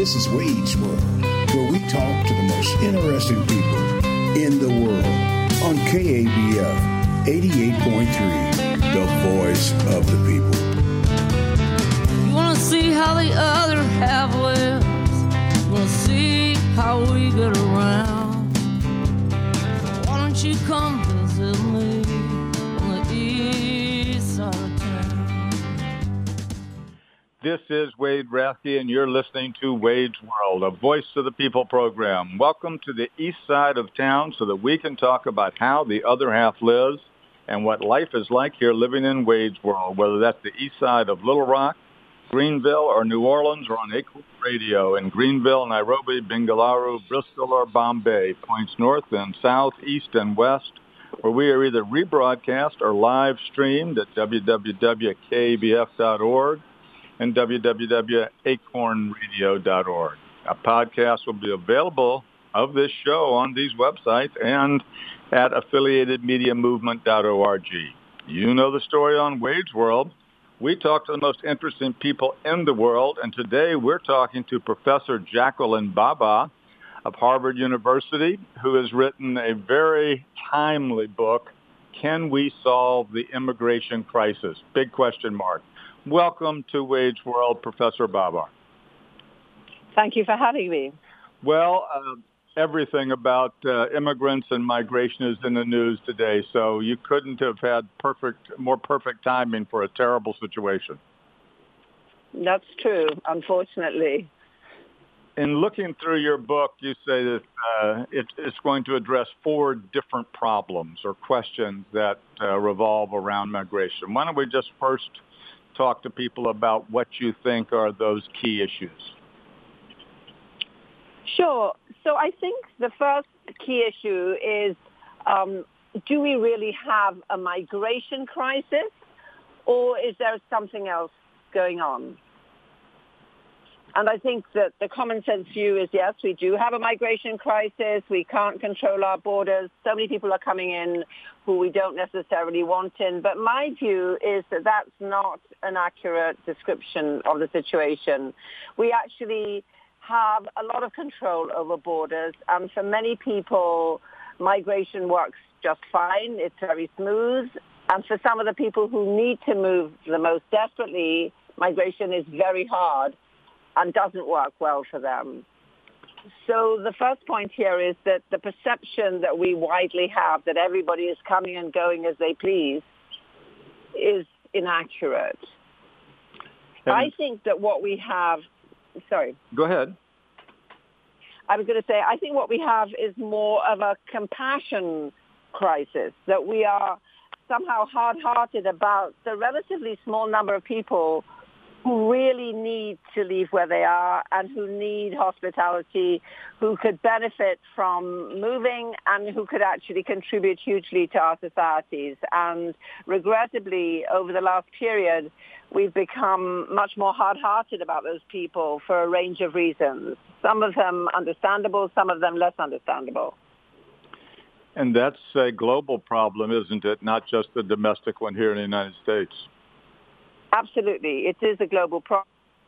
This is Wade's World, where we talk to the most interesting people in the world on KABF 88.3, the voice of the people. You want to see how the other half lives? You want to see how we get around? Why don't you come visit me on the east side of town? This is Wade Rathke, and you're listening to Wade's World, a Voice of the People program. Welcome to the east side of town so that we can talk about how the other half lives and what life is like here living in Wade's World, whether that's the east side of Little Rock, Greenville, or New Orleans, or on Acorn Radio in Greenville, Nairobi, Bengaluru, Bristol, or Bombay, points north and south, east and west, where we are either rebroadcast or live streamed at www.kabf.org and www.acornradio.org. A podcast will be available of this show on these websites and at affiliatedmediamovement.org. You know the story on Wade's World. We talk to the most interesting people in the world, and today we're talking to Professor Jacqueline Baba of Harvard University, who has written a very timely book, Can We Solve the Immigration Crisis? Big question mark. Welcome to Wade's World, Professor Baba. Thank you for having me. Well, everything about immigrants and migration is in the news today, so you couldn't have had more perfect timing for a terrible situation. That's true, unfortunately. In looking through your book, you say that it's going to address 4 different problems or questions that revolve around migration. Why don't we just first talk to people about what you think are those key issues? Sure. So I think the first key issue is, do we really have a migration crisis, or is there something else going on? And I think that the common sense view is, yes, we do have a migration crisis. We can't control our borders. So many people are coming in who we don't necessarily want in. But my view is that that's not an accurate description of the situation. We actually have a lot of control over borders. And for many people, migration works just fine. It's very smooth. And for some of the people who need to move the most desperately, migration is very hard and doesn't work well for them. So the first point here is that the perception that we widely have that everybody is coming and going as they please is inaccurate. I think that what we have... Sorry. Go ahead. I was going to say, I think what we have is more of a compassion crisis, that we are somehow hard-hearted about the relatively small number of people who really need to leave where they are and who need hospitality, who could benefit from moving and who could actually contribute hugely to our societies. And regrettably, over the last period, we've become much more hard-hearted about those people for a range of reasons. Some of them understandable, some of them less understandable. And that's a global problem, isn't it? Not just the domestic one here in the United States. Absolutely. It is a global problem.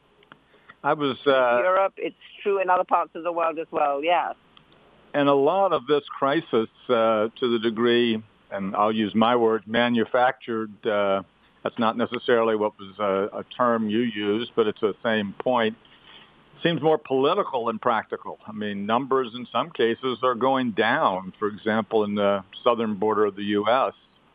I was Europe, it's true in other parts of the world as well, yes. And a lot of this crisis, to the degree, and I'll use my word, manufactured, that's not necessarily what was a term you used, but it's the same point, seems more political than practical. I mean, numbers in some cases are going down, for example, in the southern border of the U.S.,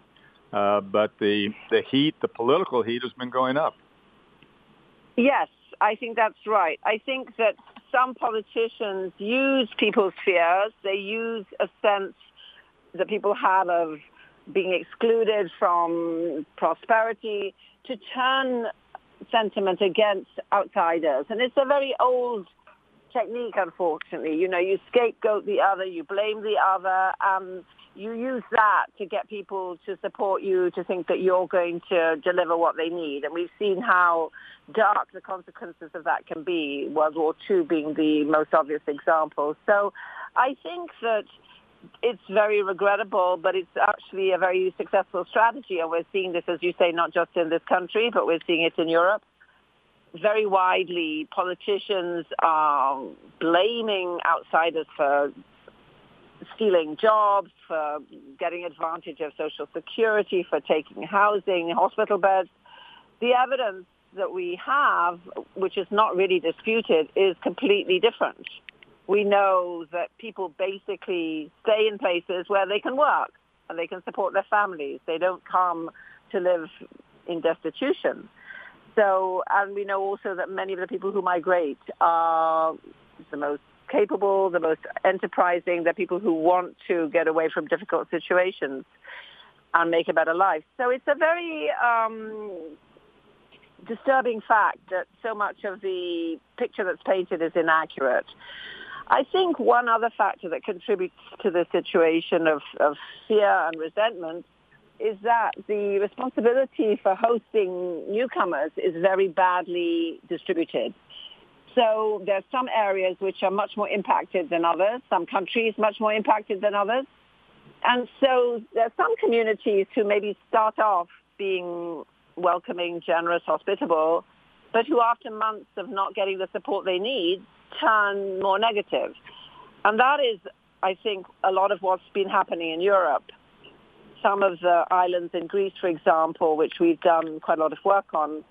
but the heat, the political heat, has been going up. Yes, I think that's right. I think that some politicians use people's fears. They use a sense that people have of being excluded from prosperity to turn sentiment against outsiders. And it's a very old technique, unfortunately. You know, you scapegoat the other, you blame the other, you use that to get people to support you, to think that you're going to deliver what they need. And we've seen how dark the consequences of that can be, World War II being the most obvious example. So I think that it's very regrettable, but it's actually a very successful strategy. And we're seeing this, as you say, not just in this country, but we're seeing it in Europe. very widely. Politicians are blaming outsiders for stealing jobs, for getting advantage of Social Security, for taking housing, hospital beds. The evidence that we have, which is not really disputed, is completely different. We know that people basically stay in places where they can work and they can support their families. They don't come to live in destitution. So, and we know also that many of the people who migrate are the most capable, the most enterprising. They're people who want to get away from difficult situations and make a better life. So it's a very disturbing fact that so much of the picture that's painted is inaccurate. I think one other factor that contributes to the situation of fear and resentment is that the responsibility for hosting newcomers is very badly distributed. So there's some areas which are much more impacted than others, some countries much more impacted than others. And so there's some communities who maybe start off being welcoming, generous, hospitable, but who after months of not getting the support they need turn more negative. And that is, I think, a lot of what's been happening in Europe. Some of the islands in Greece, for example, which we've done quite a lot of work on,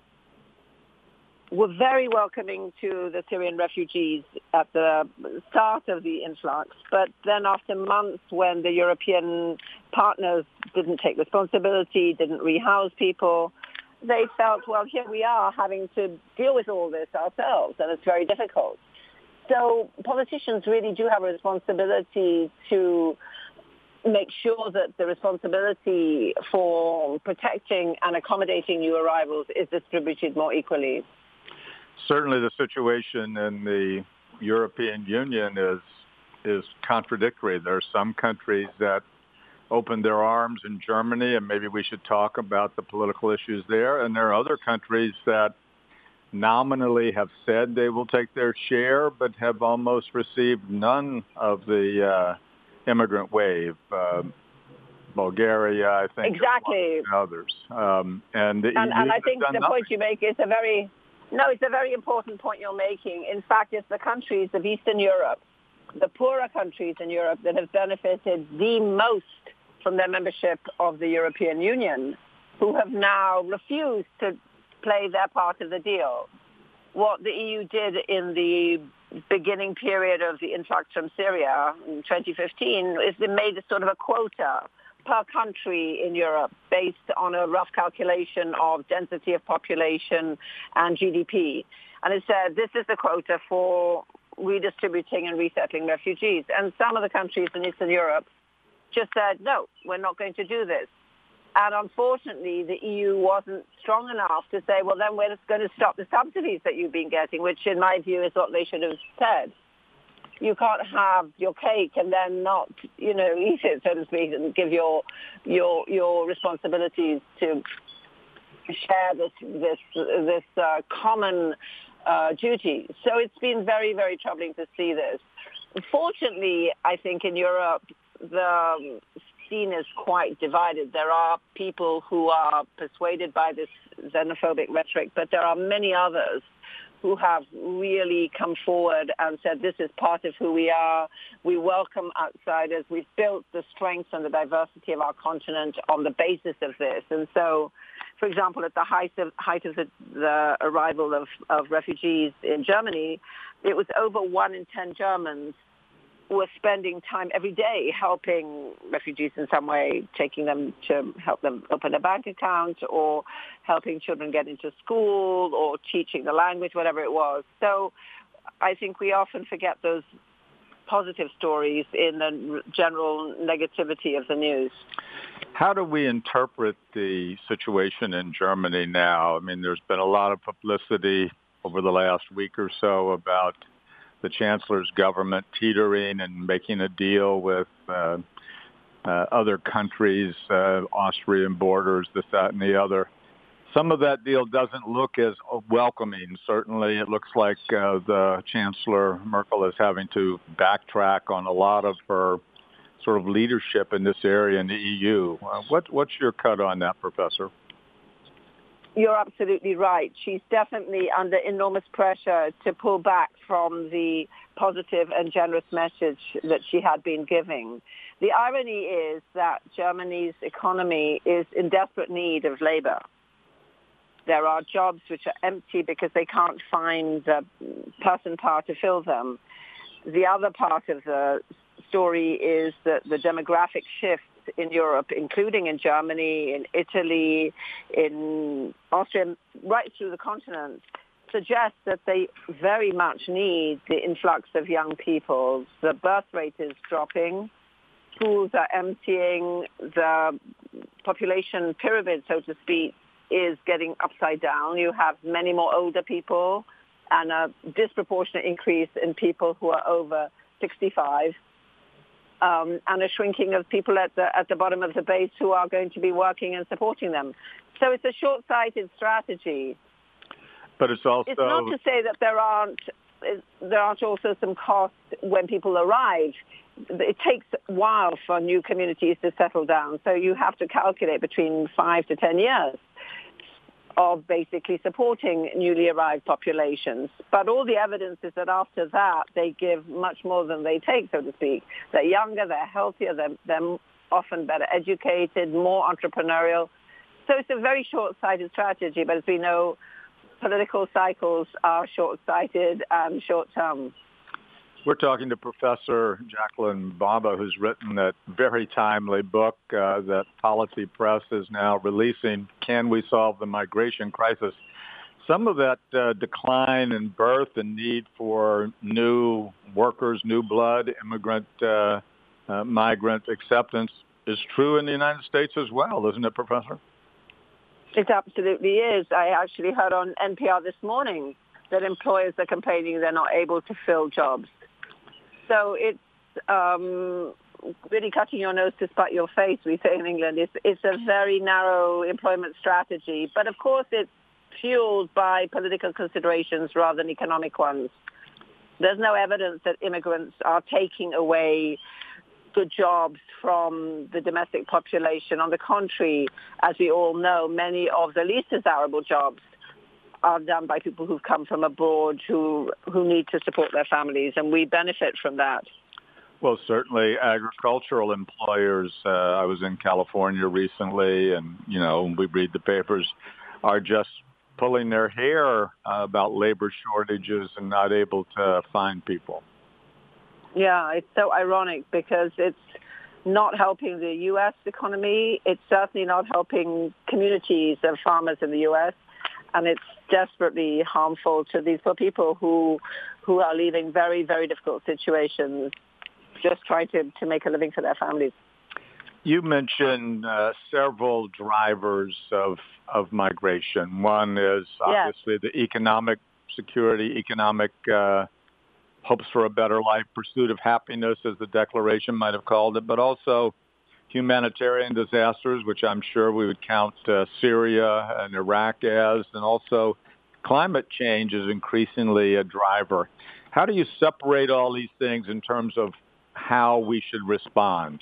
were very welcoming to the Syrian refugees at the start of the influx. But then after months when the European partners didn't take responsibility, didn't rehouse people, they felt, well, here we are having to deal with all this ourselves, and it's very difficult. So politicians really do have a responsibility to make sure that the responsibility for protecting and accommodating new arrivals is distributed more equally. Certainly the situation in the European Union is contradictory. There are some countries that opened their arms in Germany, and maybe we should talk about the political issues there. And there are other countries that nominally have said they will take their share, but have almost received none of the immigrant wave. Bulgaria, I think. Exactly. And others. And I think the point you make is it's a very important point you're making. In fact, it's the countries of Eastern Europe, the poorer countries in Europe that have benefited the most from their membership of the European Union, who have now refused to play their part of the deal. What the EU did in the beginning period of the influx from Syria in 2015 is they made a sort of a quota per country in Europe based on a rough calculation of density of population and GDP. And it said, this is the quota for redistributing and resettling refugees. And some of the countries in Eastern Europe just said, no, we're not going to do this. And unfortunately, the EU wasn't strong enough to say, well, then we're just going to stop the subsidies that you've been getting, which in my view is what they should have said. You can't have your cake and then not, eat it, so to speak, and give your responsibilities to share this common duty. So it's been very, very troubling to see this. Fortunately, I think in Europe, the scene is quite divided. There are people who are persuaded by this xenophobic rhetoric, but there are many others who have really come forward and said, this is part of who we are. We welcome outsiders. We've built the strengths and the diversity of our continent on the basis of this. And so, for example, at the height of the arrival of refugees in Germany, it was over 1 in 10 Germans were spending time every day helping refugees in some way, taking them to help them open a bank account or helping children get into school or teaching the language, whatever it was. So I think we often forget those positive stories in the general negativity of the news. How do we interpret the situation in Germany now? I mean, there's been a lot of publicity over the last week or so about the chancellor's government teetering and making a deal with other countries, Austrian borders, this, that, and the other. Some of that deal doesn't look as welcoming. Certainly, it looks like the Chancellor Merkel is having to backtrack on a lot of her sort of leadership in this area in the EU. What's your cut on that, Professor? You're absolutely right. She's definitely under enormous pressure to pull back from the positive and generous message that she had been giving. The irony is that Germany's economy is in desperate need of labor. There are jobs which are empty because they can't find the person power to fill them. The other part of the story is that the demographic shift in Europe, including in Germany, in Italy, in Austria, right through the continent, suggests that they very much need the influx of young people. The birth rate is dropping. Schools are emptying. The population pyramid, so to speak, is getting upside down. You have many more older people and a disproportionate increase in people who are over 65. And a shrinking of people at the bottom of the base who are going to be working and supporting them. So it's a short-sighted strategy. But it's also... It's not to say that there aren't also some costs when people arrive. It takes a while for new communities to settle down. So you have to calculate between 5 to 10 years of basically supporting newly arrived populations. But all the evidence is that after that, they give much more than they take, so to speak. They're younger, they're healthier, they're often better educated, more entrepreneurial. So it's a very short-sighted strategy, but as we know, political cycles are short-sighted and short-term. We're talking to Professor Jacqueline Baba, who's written that very timely book that Polity Press is now releasing, Can We Solve the Migration Crisis? Some of that decline in birth and need for new workers, new blood, immigrant, migrant acceptance is true in the United States as well, isn't it, Professor? It absolutely is. I actually heard on NPR this morning that employers are complaining they're not able to fill jobs. So it's really cutting your nose to spite your face, we say in England. It's a very narrow employment strategy. But, of course, it's fueled by political considerations rather than economic ones. There's no evidence that immigrants are taking away good jobs from the domestic population. On the contrary, as we all know, many of the least desirable jobs are done by people who've come from abroad who need to support their families, and we benefit from that. Well, certainly agricultural employers, I was in California recently, and, we read the papers, are just pulling their hair about labor shortages and not able to find people. Yeah, it's so ironic because it's not helping the U.S. economy. It's certainly not helping communities of farmers in the U.S., and it's desperately harmful to these poor people who are leaving very, very difficult situations, just trying to make a living for their families. You mentioned several drivers of migration. One is obviously the economic security, economic hopes for a better life, pursuit of happiness, as the Declaration might have called it, but also humanitarian disasters, which I'm sure we would count Syria and Iraq as, and also climate change is increasingly a driver. How do you separate all these things in terms of how we should respond?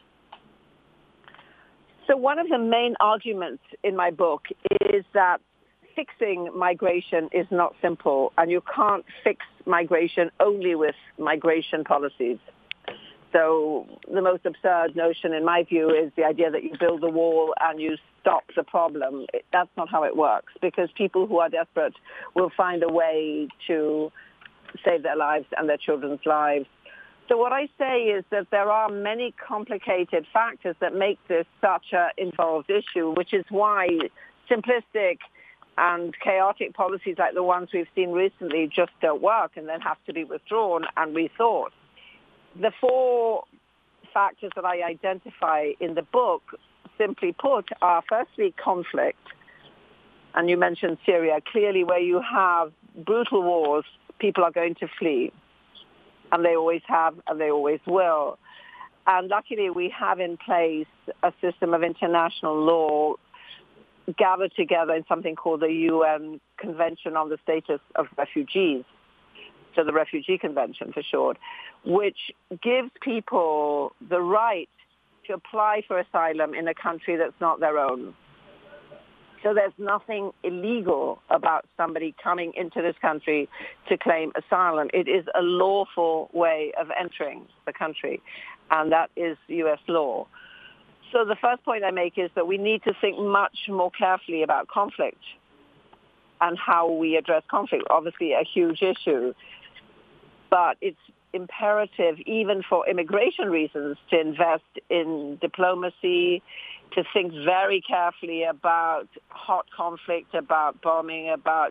So one of the main arguments in my book is that fixing migration is not simple, and you can't fix migration only with migration policies. So the most absurd notion, in my view, is the idea that you build a wall and you stop the problem. That's not how it works, because people who are desperate will find a way to save their lives and their children's lives. So what I say is that there are many complicated factors that make this such an involved issue, which is why simplistic and chaotic policies like the ones we've seen recently just don't work and then have to be withdrawn and rethought. The four factors that I identify in the book, simply put, are firstly conflict. And you mentioned Syria. Clearly, where you have brutal wars, people are going to flee. And they always have, and they always will. And luckily, we have in place a system of international law gathered together in something called the UN Convention on the Status of Refugees, so the Refugee Convention for short, which gives people the right to apply for asylum in a country that's not their own. So there's nothing illegal about somebody coming into this country to claim asylum. It is a lawful way of entering the country, and that is U.S. law. So the first point I make is that we need to think much more carefully about conflict and how we address conflict. Obviously a huge issue, but it's imperative even for immigration reasons to invest in diplomacy, to think very carefully about hot conflict, about bombing, about,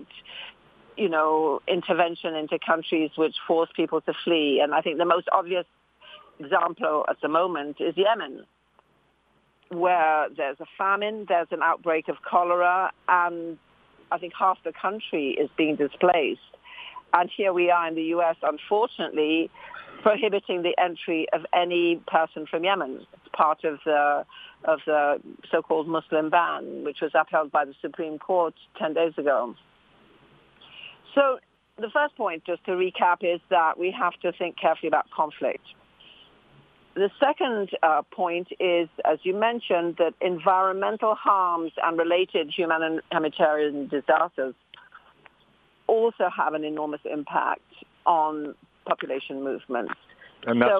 intervention into countries which force people to flee. And I think the most obvious example at the moment is Yemen, where there's a famine, there's an outbreak of cholera, and I think half the country is being displaced. And here we are in the U.S., unfortunately, prohibiting the entry of any person from Yemen. It's part of the so-called Muslim ban, which was upheld by the Supreme Court 10 days ago. So the first point, just to recap, is that we have to think carefully about conflict. The second point is, as you mentioned, that environmental harms and related humanitarian disasters also have an enormous impact on population movements. And that's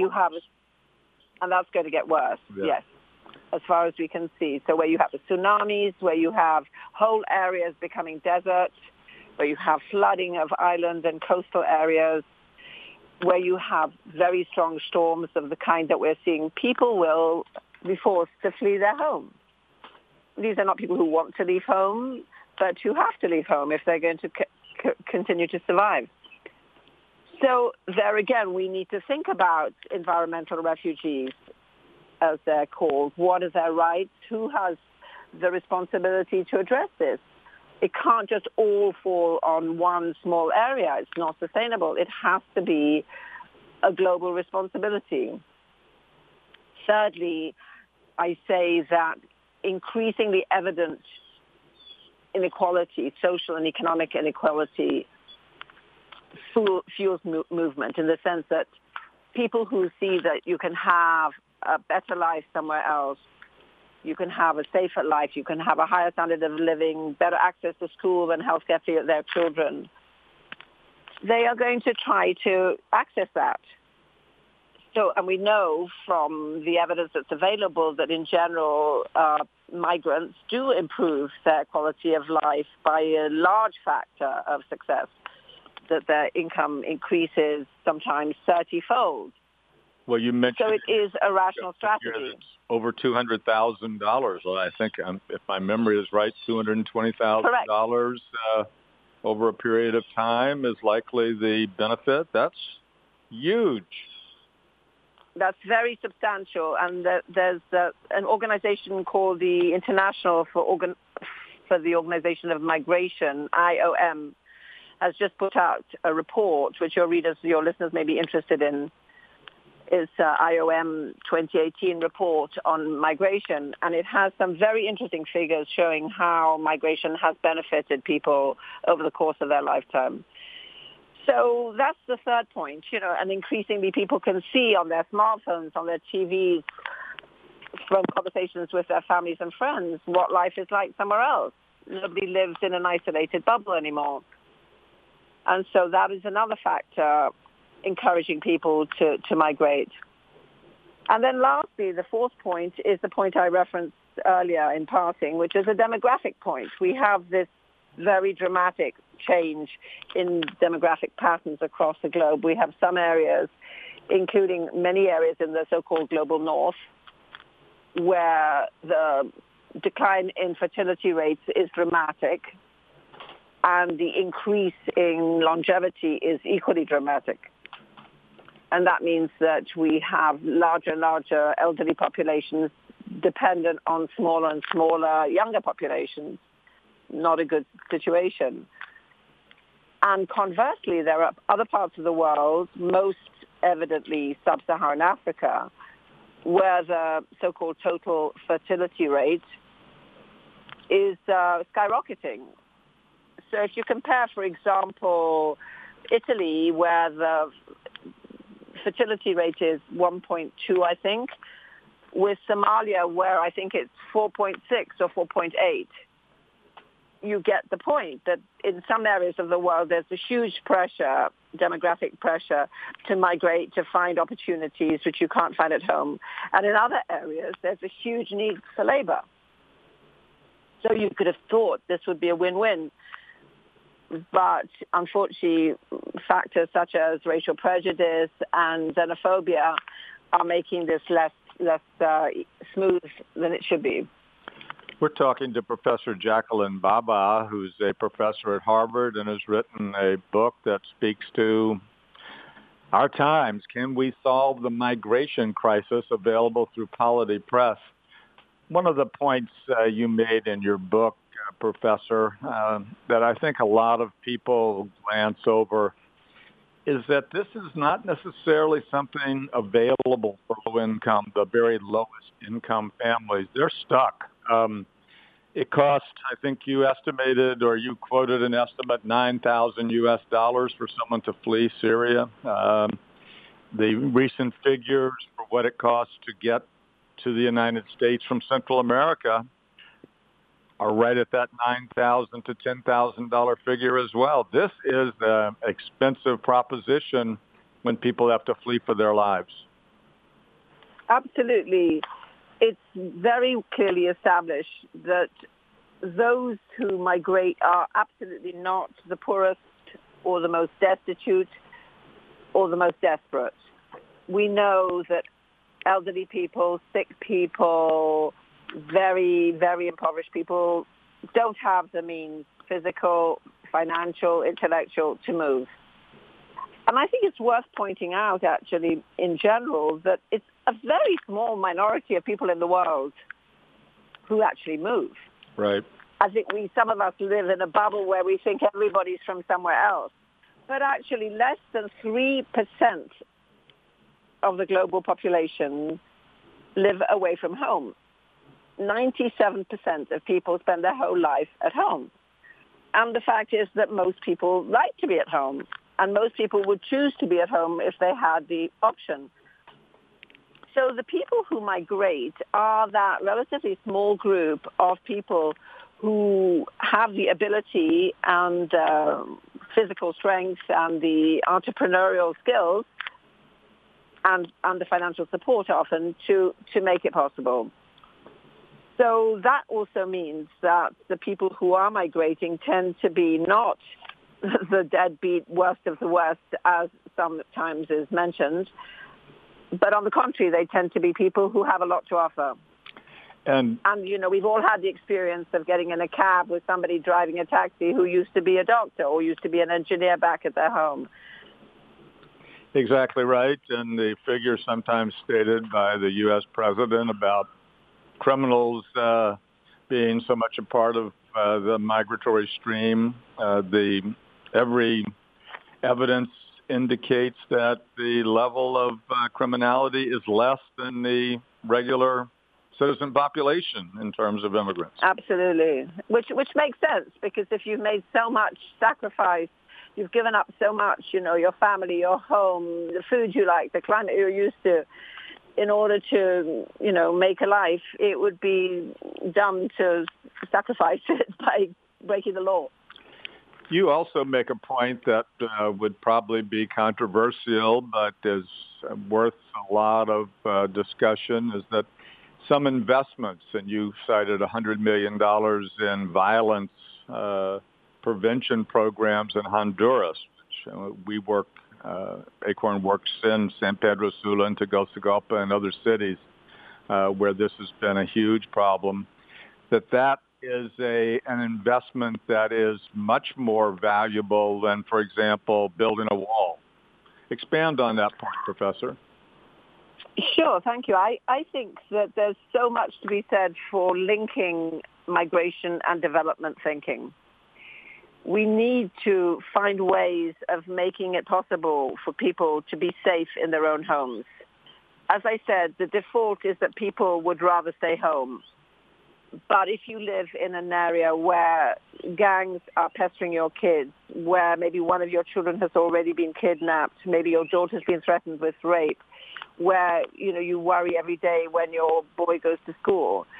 and that's going to get worse, yes, as far as we can see. So where you have the tsunamis, where you have whole areas becoming desert, where you have flooding of islands and coastal areas, where you have very strong storms of the kind that we're seeing, people will be forced to flee their home. These are not people who want to leave home, but who have to leave home if they're going to continue to survive. So there again, we need to think about environmental refugees, as they're called. What are their rights? Who has the responsibility to address this? It can't just all fall on one small area. It's not sustainable. It has to be a global responsibility. Thirdly, I say that increasingly evident inequality, social and economic inequality, fuels movement, in the sense that people who see that you can have a better life somewhere else, you can have a safer life, you can have a higher standard of living, better access to school and healthcare for their children, they are going to try to access that. So, and we know from the evidence that's available that in general, migrants do improve their quality of life by a large factor of success, that their income increases sometimes 30-fold. Well, you mentioned... So it is a rational strategy. Over $200,000. Well, I think, if my memory is right, $220,000 over a period of time is likely the benefit. That's huge. That's very substantial. And there's an organization called the International for the Organization of Migration, IOM, has just put out a report, which your listeners may be interested in. It's IOM 2018 report on migration, and it has some very interesting figures showing how migration has benefited people over the course of their lifetime. So that's the third point, and increasingly people can see on their smartphones, on their TVs, from conversations with their families and friends, what life is like somewhere else. Nobody lives in an isolated bubble anymore. And so that is another factor encouraging people to migrate. And then lastly, the fourth point is the point I referenced earlier in passing, which is a demographic point. We have this very dramatic change in demographic patterns across the globe. We have some areas, including many areas in the so-called global north, where the decline in fertility rates is dramatic, and the increase in longevity is equally dramatic. And that means that we have larger and larger elderly populations dependent on smaller and smaller younger populations. Not a good situation. And conversely, there are other parts of the world, most evidently sub-Saharan Africa, where the so-called total fertility rate is skyrocketing. So if you compare, for example, Italy, where the fertility rate is 1.2, I think, with Somalia, where I think it's 4.6 or 4.8. you get the point that in some areas of the world, there's a huge pressure, demographic pressure, to migrate, to find opportunities which you can't find at home. And in other areas, there's a huge need for labor. So you could have thought this would be a win-win. But unfortunately, factors such as racial prejudice and xenophobia are making this less smooth than it should be. We're talking to Professor Jacqueline Baba, who's a professor at Harvard and has written a book that speaks to our times. Can we solve the migration crisis? Available through Polity Press. One of the points you made in your book, Professor, that I think a lot of people glance over is that this is not necessarily something available for low income, the very lowest income families. They're stuck. It cost, I think you estimated, or you quoted an estimate, $9,000 for someone to flee Syria. The recent figures for what it costs to get to the United States from Central America are right at that $9,000 to $10,000 figure as well. This is an expensive proposition when people have to flee for their lives. Absolutely. It's very clearly established that those who migrate are absolutely not the poorest or the most destitute or the most desperate. We know that elderly people, sick people, very, very impoverished people don't have the means, physical, financial, intellectual, to move. And I think it's worth pointing out, actually, in general, that it's a very small minority of people in the world who actually move. Right. I think some of us live in a bubble where we think everybody's from somewhere else. But actually, less than 3% of the global population live away from home. 97% of people spend their whole life at home. And the fact is that most people like to be at home. And most people would choose to be at home if they had the option. So the people who migrate are that relatively small group of people who have the ability and physical strength and the entrepreneurial skills and the financial support often to make it possible. So that also means that the people who are migrating tend to be not the deadbeat worst of the worst, as sometimes is mentioned, but on the contrary, they tend to be people who have a lot to offer. And we've all had the experience of getting in a cab with somebody driving a taxi who used to be a doctor or used to be an engineer back at their home. Exactly right. And the figure sometimes stated by the U.S. president about criminals being so much a part of the migratory stream, every evidence indicates that the level of criminality is less than the regular citizen population in terms of immigrants. Absolutely, which makes sense, because if you've made so much sacrifice, you've given up so much, your family, your home, the food you like, the climate you're used to, in order to, make a life, it would be dumb to sacrifice it by breaking the law. You also make a point that would probably be controversial, but is worth a lot of discussion, is that some investments, and you cited $100 million in violence prevention programs in Honduras, which we work, Acorn works in San Pedro Sula and Tegucigalpa and other cities where this has been a huge problem, that is an investment that is much more valuable than, for example, building a wall. Expand on that point, Professor. Sure, thank you. I think that there's so much to be said for linking migration and development thinking. We need to find ways of making it possible for people to be safe in their own homes. As I said, the default is that people would rather stay home. But if you live in an area where gangs are pestering your kids, where maybe one of your children has already been kidnapped, maybe your daughter's been threatened with rape, where, you worry every day when your boy goes to school,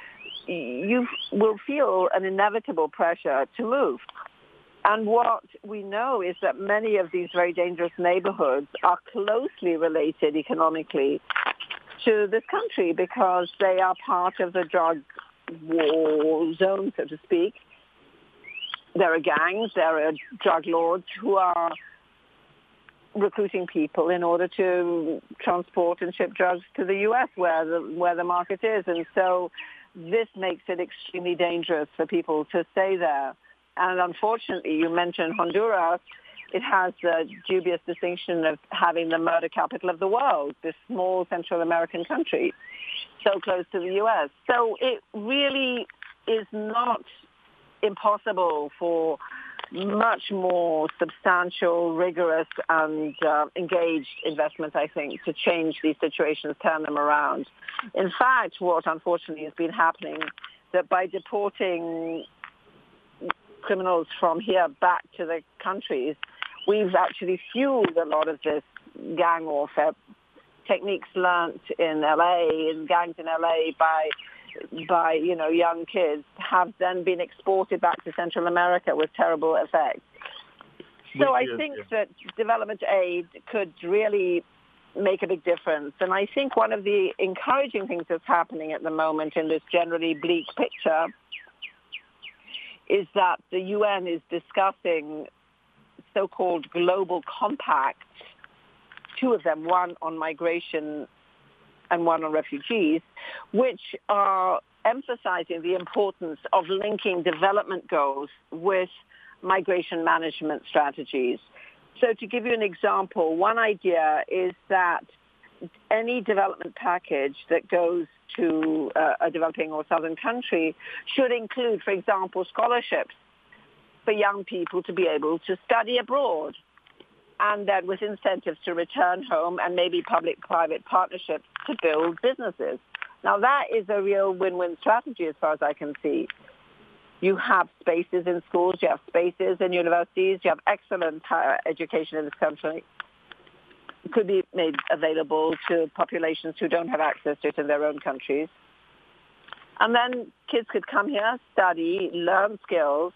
you will feel an inevitable pressure to move. And what we know is that many of these very dangerous neighborhoods are closely related economically to this country because they are part of the drug war zone, so to speak. There are gangs, there are drug lords who are recruiting people in order to transport and ship drugs to the U.S. where the market is. And so this makes it extremely dangerous for people to stay there. And unfortunately, you mentioned Honduras. It has the dubious distinction of having the murder capital of the world, this small Central American country, so close to the U.S. So it really is not impossible for much more substantial, rigorous, and engaged investment, I think, to change these situations, turn them around. In fact, what unfortunately has been happening, that by deporting criminals from here back to the countries, we've actually fueled a lot of this gang warfare. Techniques learnt in LA, in gangs in LA by young kids have then been exported back to Central America with terrible effects. So I think that development aid could really make a big difference. And I think one of the encouraging things that's happening at the moment in this generally bleak picture is that the UN is discussing so-called global compacts, two of them, one on migration and one on refugees, which are emphasizing the importance of linking development goals with migration management strategies. So to give you an example, one idea is that any development package that goes to a developing or southern country should include, for example, scholarships for young people to be able to study abroad, and then with incentives to return home and maybe public-private partnerships to build businesses. Now, that is a real win-win strategy as far as I can see. You have spaces in schools, you have spaces in universities, you have excellent higher education in this country. It could be made available to populations who don't have access to it in their own countries. And then kids could come here, study, learn skills,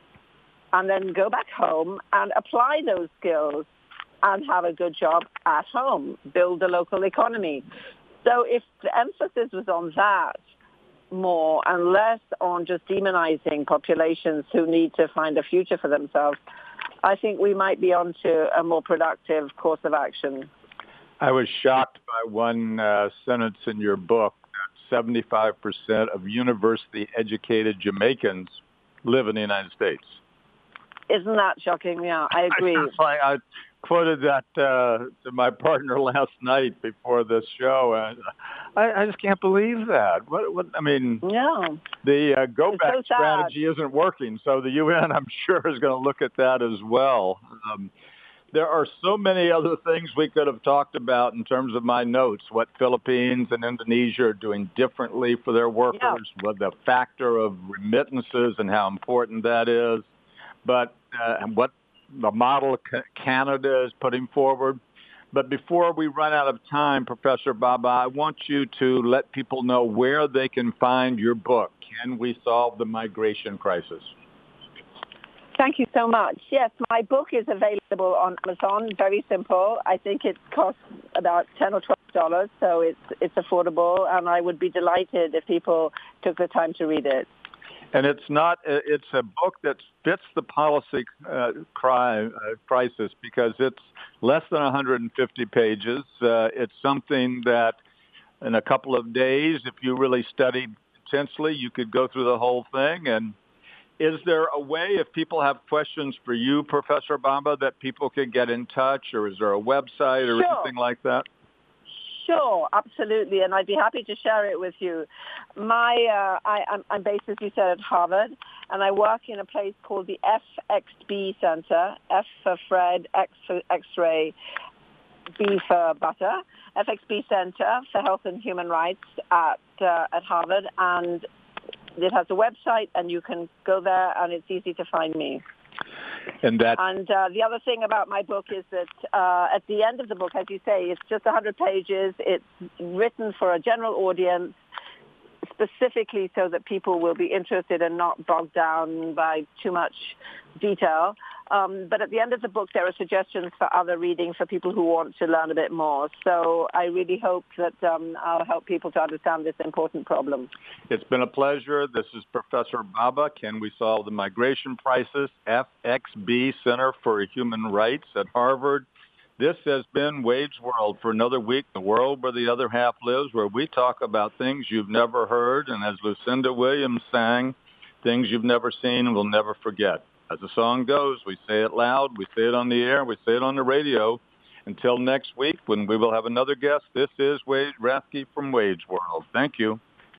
and then go back home and apply those skills and have a good job at home, build the local economy. So if the emphasis was on that more and less on just demonizing populations who need to find a future for themselves, I think we might be onto a more productive course of action. I was shocked by one sentence in your book that 75% of university-educated Jamaicans live in the United States. Isn't that shocking? Yeah, I agree. I quoted that to my partner last night before this show, and I just can't believe that. What I mean, yeah. The go-back strategy isn't working, so the UN, I'm sure, is going to look at that as well. There are so many other things we could have talked about in terms of my notes, what Philippines and Indonesia are doing differently for their workers, what the factor of remittances and how important that is. But what the model Canada is putting forward. But before we run out of time, Professor Bhabha, I want you to let people know where they can find your book, Can We Solve the Migration Crisis? Thank you so much. Yes, my book is available on Amazon. Very simple. I think it costs about $10 or $12, so it's affordable, and I would be delighted if people took the time to read it. And it's a book that fits the policy crisis because it's less than 150 pages. It's something that in a couple of days, if you really studied intensely, you could go through the whole thing. And is there a way, if people have questions for you, Professor Bhabha, that people could get in touch, or is there a website or anything like that? Sure, absolutely, and I'd be happy to share it with you. I'm based, as you said, at Harvard, and I work in a place called the FXB Center, F for Fred, X for X-ray, B for butter, FXB Center for Health and Human Rights at Harvard, and it has a website, and you can go there, and it's easy to find me. And the other thing about my book is that at the end of the book, as you say, it's just 100 pages. It's written for a general audience, specifically so that people will be interested and not bogged down by too much detail. But at the end of the book, there are suggestions for other reading for people who want to learn a bit more. So I really hope that I'll help people to understand this important problem. It's been a pleasure. This is Professor Baba. Can we solve the migration crisis? FXB, Center for Human Rights at Harvard. This has been Wade's World for another week, the world where the other half lives, where we talk about things you've never heard, and as Lucinda Williams sang, things you've never seen and will never forget. As the song goes, we say it loud, we say it on the air, we say it on the radio. Until next week, when we will have another guest, this is Wade Rathke from Wade's World. Thank you.